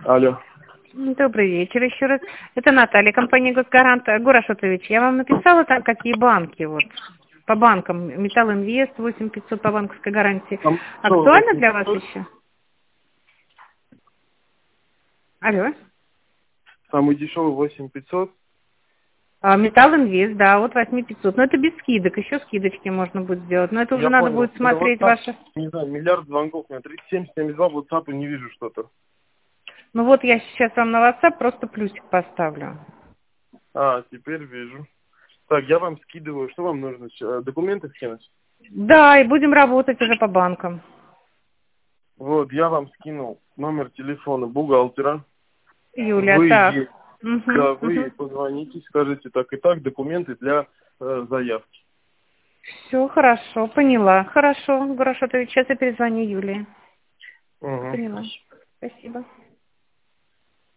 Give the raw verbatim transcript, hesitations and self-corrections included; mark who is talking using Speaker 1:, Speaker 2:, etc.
Speaker 1: Алло.
Speaker 2: Добрый вечер еще раз. Это Наталья, компания «Госгарант». Гураш Отович, я вам написала там, какие банки, вот, по банкам. Металл Инвест, восемь пятьсот по банковской гарантии.
Speaker 1: Там
Speaker 2: Актуально
Speaker 1: что,
Speaker 2: для вас еще? Алло.
Speaker 1: самый дешевый восемь пятьсот?
Speaker 2: А, Металл Инвест, да, вот восемь пятьсот. Но это без скидок, еще скидочки можно будет сделать. Но это уже
Speaker 1: Я
Speaker 2: надо
Speaker 1: понял.
Speaker 2: будет смотреть
Speaker 1: WhatsApp,
Speaker 2: ваши...
Speaker 1: не знаю, миллиард звонков, у меня тридцать семь семьдесят два, в WhatsApp не вижу что-то.
Speaker 2: Ну вот я сейчас вам на WhatsApp просто плюсик поставлю.
Speaker 1: А, теперь вижу. Так, я вам скидываю, что вам нужно? Э, Документы скинуть?
Speaker 2: Да, и будем работать уже по банкам.
Speaker 1: Вот, я вам скинул номер телефона бухгалтера.
Speaker 2: Юля,
Speaker 1: Вы
Speaker 2: так.
Speaker 1: ей,
Speaker 2: Угу,
Speaker 1: да, вы ей
Speaker 2: угу.
Speaker 1: позвоните, скажите так и так, документы для э, заявки.
Speaker 2: Все хорошо, поняла. Хорошо, хорошо, то сейчас я перезвоню Юлии.
Speaker 1: Угу.
Speaker 2: Поняла. Спасибо.